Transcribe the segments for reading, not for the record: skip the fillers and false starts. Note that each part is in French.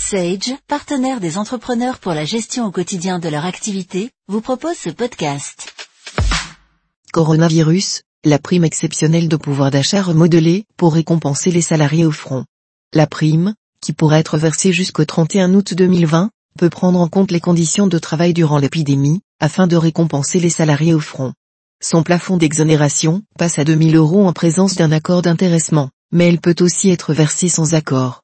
Sage, partenaire des entrepreneurs pour la gestion au quotidien de leur activité, vous propose ce podcast. Coronavirus, la prime exceptionnelle de pouvoir d'achat remodelée pour récompenser les salariés au front. La prime, qui pourra être versée jusqu'au 31 août 2020, peut prendre en compte les conditions de travail durant l'épidémie, afin de récompenser les salariés au front. Son plafond d'exonération passe à 2 000 € en présence d'un accord d'intéressement, mais elle peut aussi être versée sans accord.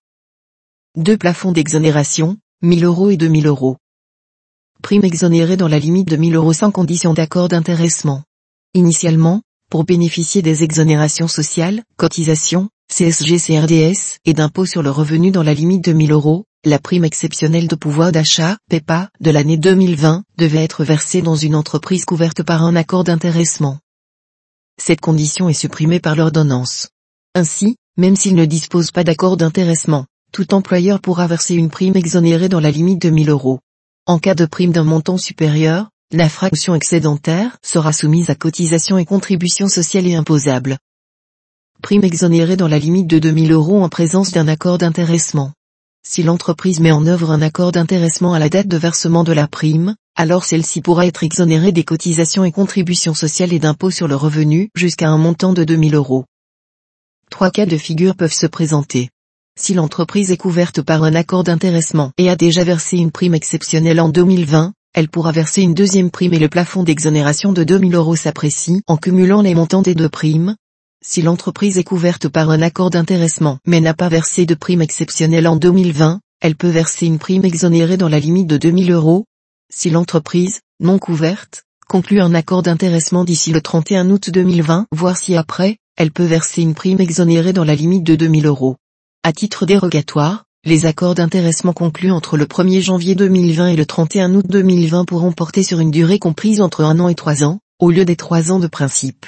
Deux plafonds d'exonération, 1 000 € et 2 000 €. Prime exonérée dans la limite de 1 000 € sans condition d'accord d'intéressement. Initialement, pour bénéficier des exonérations sociales, cotisations, CSG, CRDS et d'impôt sur le revenu dans la limite de 1 000 €, la prime exceptionnelle de pouvoir d'achat, PEPA, de l'année 2020, devait être versée dans une entreprise couverte par un accord d'intéressement. Cette condition est supprimée par l'ordonnance. Ainsi, même s'il ne dispose pas d'accord d'intéressement, tout employeur pourra verser une prime exonérée dans la limite de 1 000 €. En cas de prime d'un montant supérieur, la fraction excédentaire sera soumise à cotisations et contributions sociales et imposables. Prime exonérée dans la limite de 2 000 € en présence d'un accord d'intéressement. Si l'entreprise met en œuvre un accord d'intéressement à la date de versement de la prime, alors celle-ci pourra être exonérée des cotisations et contributions sociales et d'impôt sur le revenu jusqu'à un montant de 2 000 €. Trois cas de figure peuvent se présenter. Si l'entreprise est couverte par un accord d'intéressement et a déjà versé une prime exceptionnelle en 2020, elle pourra verser une deuxième prime et le plafond d'exonération de 2 000 € s'apprécie en cumulant les montants des deux primes. Si l'entreprise est couverte par un accord d'intéressement mais n'a pas versé de prime exceptionnelle en 2020, elle peut verser une prime exonérée dans la limite de 2 000 €. Si l'entreprise, non couverte, conclut un accord d'intéressement d'ici le 31 août 2020, voire si après, elle peut verser une prime exonérée dans la limite de 2 000 €. À titre dérogatoire, les accords d'intéressement conclus entre le 1er janvier 2020 et le 31 août 2020 pourront porter sur une durée comprise entre 1 an et 3 ans, au lieu des 3 ans de principe.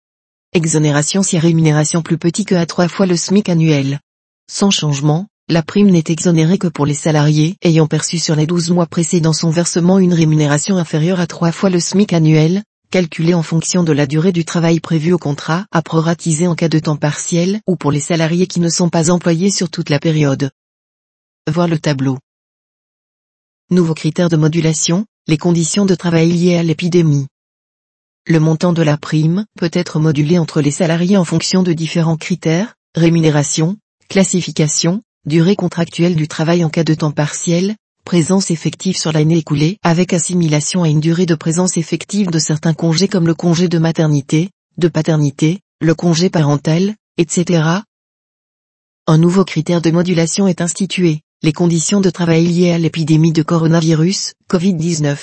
Exonération si rémunération plus petite que à 3 fois le SMIC annuel. Sans changement, la prime n'est exonérée que pour les salariés ayant perçu sur les 12 mois précédant son versement une rémunération inférieure à 3 fois le SMIC annuel, calculée en fonction de la durée du travail prévu au contrat, à proratiser en cas de temps partiel ou pour les salariés qui ne sont pas employés sur toute la période. Voir le tableau. Nouveaux critères de modulation, les conditions de travail liées à l'épidémie. Le montant de la prime peut être modulé entre les salariés en fonction de différents critères, rémunération, classification, durée contractuelle du travail en cas de temps partiel, présence effective sur l'année écoulée avec assimilation à une durée de présence effective de certains congés comme le congé de maternité, de paternité, le congé parental, etc. Un nouveau critère de modulation est institué, les conditions de travail liées à l'épidémie de coronavirus, Covid-19.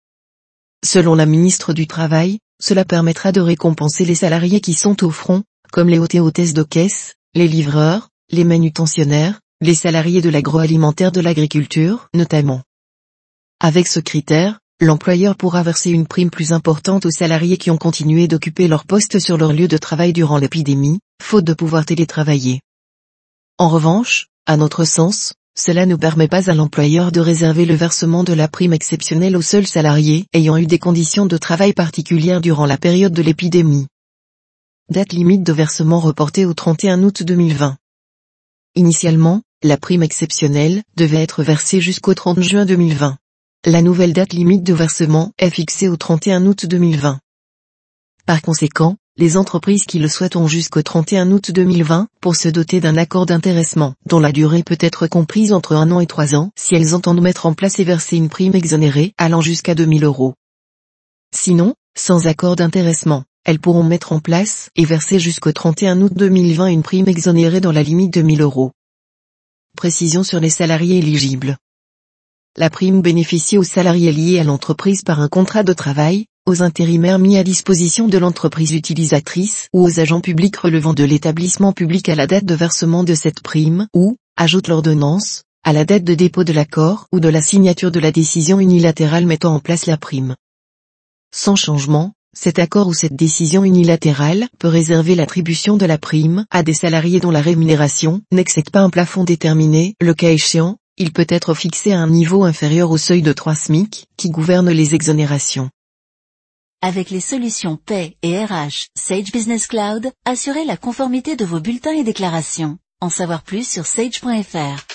Selon la ministre du Travail, cela permettra de récompenser les salariés qui sont au front, comme les hôtes et hôtesses de caisse, les livreurs, les manutentionnaires, les salariés de l'agroalimentaire de l'agriculture, notamment. Avec ce critère, l'employeur pourra verser une prime plus importante aux salariés qui ont continué d'occuper leur poste sur leur lieu de travail durant l'épidémie, faute de pouvoir télétravailler. En revanche, à notre sens, cela ne permet pas à l'employeur de réserver le versement de la prime exceptionnelle aux seuls salariés ayant eu des conditions de travail particulières durant la période de l'épidémie. Date limite de versement reportée au 31 août 2020. Initialement, la prime exceptionnelle devait être versée jusqu'au 30 juin 2020. La nouvelle date limite de versement est fixée au 31 août 2020. Par conséquent, les entreprises qui le souhaitent ont jusqu'au 31 août 2020 pour se doter d'un accord d'intéressement dont la durée peut être comprise entre 1 an et 3 ans si elles entendent mettre en place et verser une prime exonérée allant jusqu'à 2 000 €. Sinon, sans accord d'intéressement, elles pourront mettre en place et verser jusqu'au 31 août 2020 une prime exonérée dans la limite de 1 000 €. Précision sur les salariés éligibles. La prime bénéficie aux salariés liés à l'entreprise par un contrat de travail, aux intérimaires mis à disposition de l'entreprise utilisatrice ou aux agents publics relevant de l'établissement public à la date de versement de cette prime ou, ajoute l'ordonnance, à la date de dépôt de l'accord ou de la signature de la décision unilatérale mettant en place la prime. Sans changement, cet accord ou cette décision unilatérale peut réserver l'attribution de la prime à des salariés dont la rémunération n'excède pas un plafond déterminé. Le cas échéant, il peut être fixé à un niveau inférieur au seuil de 3 SMIC qui gouverne les exonérations. Avec les solutions Paie et RH Sage Business Cloud, assurez la conformité de vos bulletins et déclarations. En savoir plus sur sage.fr.